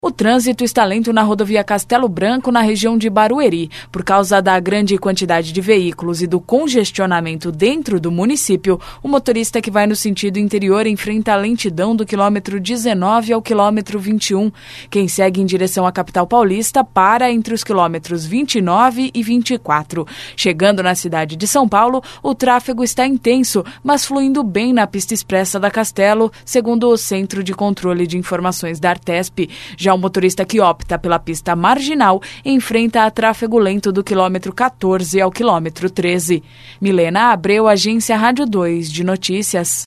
O trânsito está lento na rodovia Castelo Branco, na região de Barueri. Por causa da grande quantidade de veículos e do congestionamento dentro do município, o motorista que vai no sentido interior enfrenta a lentidão do quilômetro 19 ao quilômetro 21. Quem segue em direção à capital paulista para entre os quilômetros 29 e 24. Chegando na cidade de São Paulo, o tráfego está intenso, mas fluindo bem na pista expressa da Castelo, segundo o Centro de Controle de Informações da Artesp. Já o motorista que opta pela pista marginal enfrenta a tráfego lento do quilômetro 14 ao quilômetro 13. Milena Abreu, Agência Rádio 2 de Notícias.